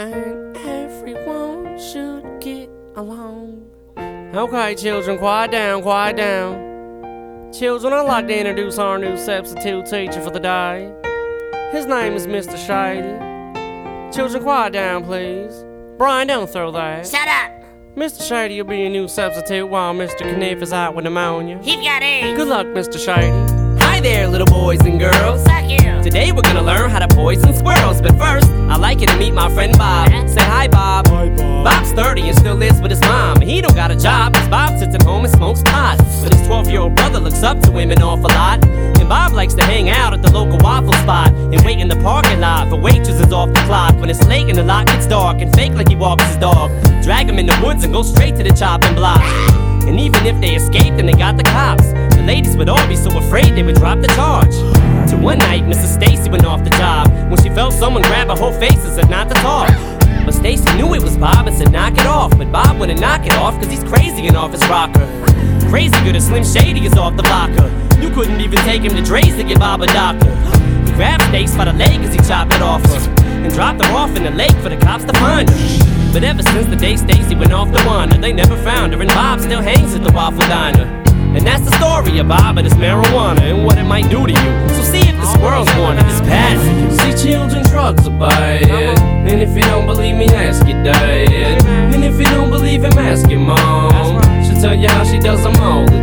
and everyone should get along. Okay, children, quiet down, quiet down. Children, I'd like to introduce our new substitute teacher for the day. His name is Mr. Shady. Children, quiet down, please. Brian, don't throw that. Shut up! Mr. Shady will be your new substitute while Mr. Kniff is out with pneumonia. He's got AIDS. Good luck, Mr. Shady. Hi there, little boys and girls. Fuck you. Today we're gonna learn how to poison squirrels. But first, I'd like you to meet my friend Bob. Say hi, Bob. Hi, Bob. Bob's 30 and still lives with his mom. He don't got a job, cause Bob sits at home and smokes pot. But his 12-year-old brother looks up to him an awful lot. And Bob likes to hang out at the local waffle spot and wait in the parking lot for waitresses off the clock. When it's late and the lot gets dark and fake like he walks his dog. Drag him in the woods and go straight to the chopping block. And even if they escaped and they got the cops, the ladies would all be so afraid they would drop the charge. Till one night, Mrs. Stacy went off the job when she felt someone grab her whole face and said not to talk. But Stacy knew it was Bob and said knock it off. But Bob wouldn't knock it off cause he's crazy and off his rocker. Crazy good as Slim Shady is off the blocker. You couldn't even take him to Dre's to get Bob a doctor. He grabbed Stace by the leg as he chopped it off her and dropped her off in the lake for the cops to find her. But ever since the day Stacy went off to wander, they never found her, and Bob still hangs at the Waffle Diner. And that's the story of Bob and his marijuana and what it might do to you. So see if the squirrels want it, it's bad for you. See, children, drugs are bad. And if you don't believe me, ask your dad. And if you don't believe him, ask your mom. She'll tell you how she does them all the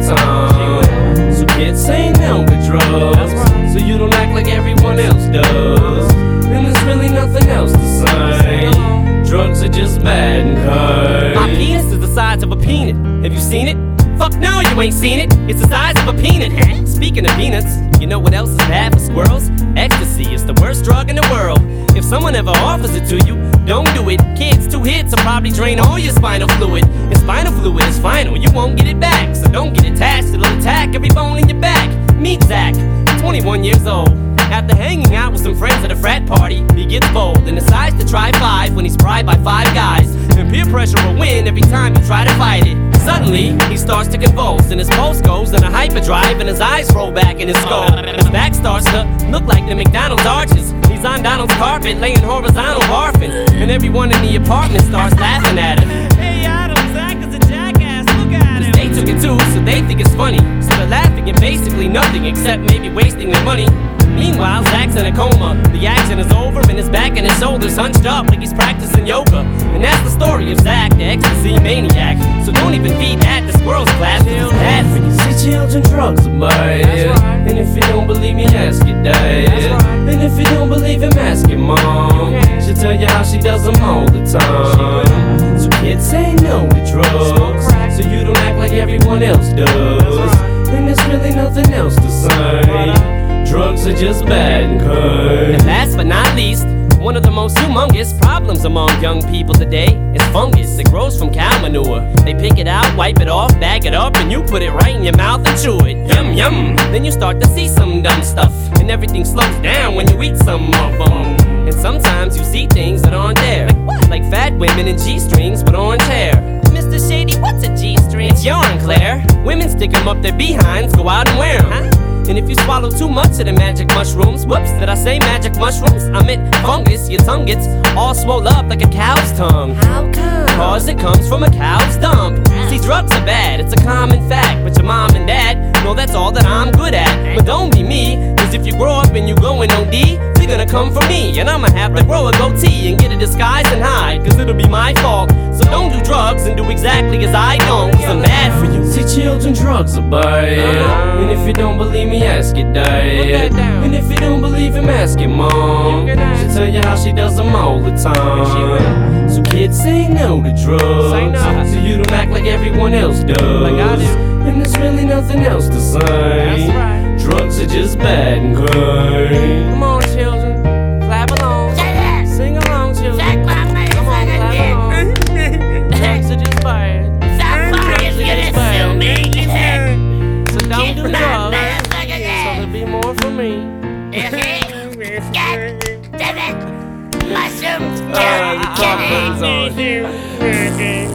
time. So kids, say no to drugs, so you don't act like everyone else does. And there's really nothing else to say. Drugs are just bad and good. My penis is the size of a peanut. Have you seen it? Fuck no, you ain't seen it. It's the size of a peanut. Speaking of peanuts, you know what else is bad for squirrels? Ecstasy is the worst drug in the world. If someone ever offers it to you, don't do it. Kids, 2 hits will probably drain all your spinal fluid. And spinal fluid is final, you won't get it back. So don't get attached, it'll attack every bone in your back. Meet Zach, 21 years old. After hanging out with some friends at a frat party, he gets bold and decides to try 5 when he's bribed by 5 guys. And peer pressure will win every time you try to fight it. Suddenly, he starts to convulse, and his pulse goes in a hyperdrive, and his eyes roll back in his skull. His back starts to look like the McDonald's arches. He's on Donald's carpet, laying horizontal barfing, and everyone in the apartment starts laughing at him. Hey Adam, Zach is a jackass, look at him. They took it too, so they think it's funny. So they're laughing at basically nothing except maybe wasting their money. Meanwhile, Zach's in a coma. The action is over and his back and his shoulders hunched up like he's practicing yoga. And that's the story of Zach, the ecstasy maniac. So don't even feed that to squirrels class, it's bad for you. See, children, drugs are bad. And if you don't believe me, ask your dad. And if you don't believe him, ask your mom. She'll tell you how she does them all the time. So kids, say no to drugs, so you don't act like everyone else does. And there's really nothing else to say. Drugs are just bad and good. And last but not least, one of the most humongous problems among young people today is fungus. It grows from cow manure. They pick it out, wipe it off, bag it up, and you put it right in your mouth and chew it. Yum, yum. Then you start to see some dumb stuff, and everything slows down when you eat some of them. And sometimes you see things that aren't there. Like what? Like fat women in G-strings with orange hair. Mr. Shady, what's a G-string? It's yarn, Claire. Women stick them up their behinds, go out and wear them. Huh? And if you swallow too much of the magic mushrooms, whoops, did I say magic mushrooms? I meant fungus, your tongue gets all swole up like a cow's tongue. How come? Cause it comes from a cow's dump. See, drugs are bad, it's a common fact, but your mom and dad know that's all that I'm good at. But don't be me, cause if you grow up and you go in OD, you're gonna come for me, and I'ma have to grow a goatee and get a disguise and hide, cause it'll be my fault. So don't do drugs and do exactly as I don't, cause I'm bad for you. See, children, drugs are bad. And if you don't believe me, ask your dad. And if you don't believe him, ask your mom. She'll tell you how she does them all the time. So kids, say no to drugs, so you don't act like everyone else does. And there's really nothing else to say. Drugs are just bad and good. Come on, children, clap along. Sing along, children. Come on, clap along. Drugs are just bad. So don't do drugs, so there'll be more for me. Mushrooms, The clock goes on.